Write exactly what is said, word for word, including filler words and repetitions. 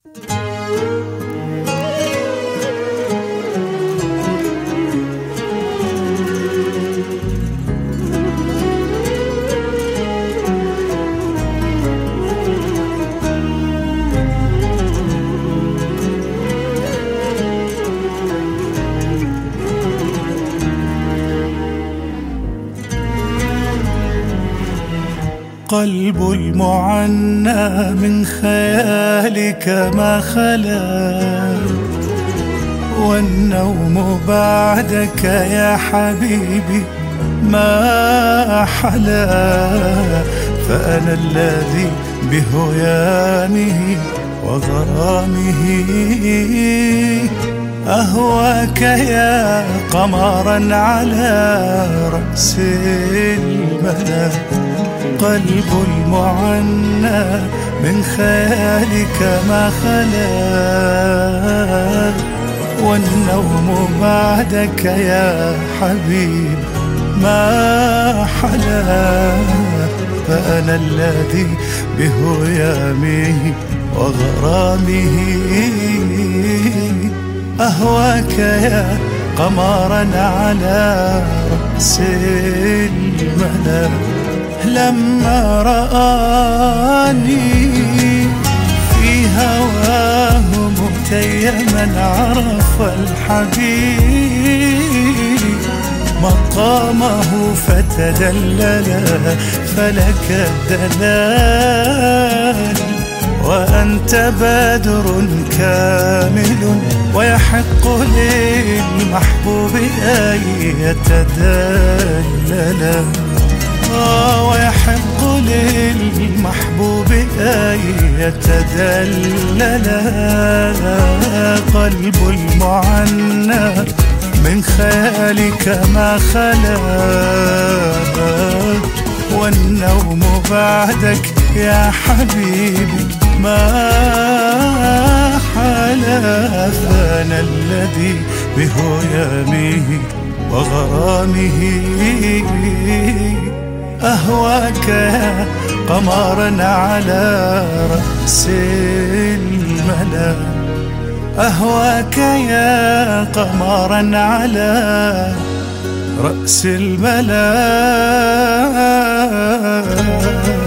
قلب المعنى من خيالك ما خلا، والنوم بعدك يا حبيبي ما حلا. فأنا الذي بهيامه وغرامه أهواك يا قمرا على رأس الملا. قلب المعنى من خيالك ما خلا، والنوم بعدك يا حبيب ما حلا. فأنا الذي بهيامه وغرامه أهواك يا قمرا على رأس الملا. لما رآني في هواه متيما عرف الحبيب مقامه فتدلل فلك الدلال. وأنت بدر كامل ويحق للمحبوب أن يتدلل. ويحق للمحبوب أن يتدلل. قلب المعنى من خيالك ما خلا، والنوم بعدك يا حبيبي ما حلا. فأنا الذي بهيامه وغرامه أهواك يا قمرا على رأس الملا. أهواك يا قمرا على رأس الملا.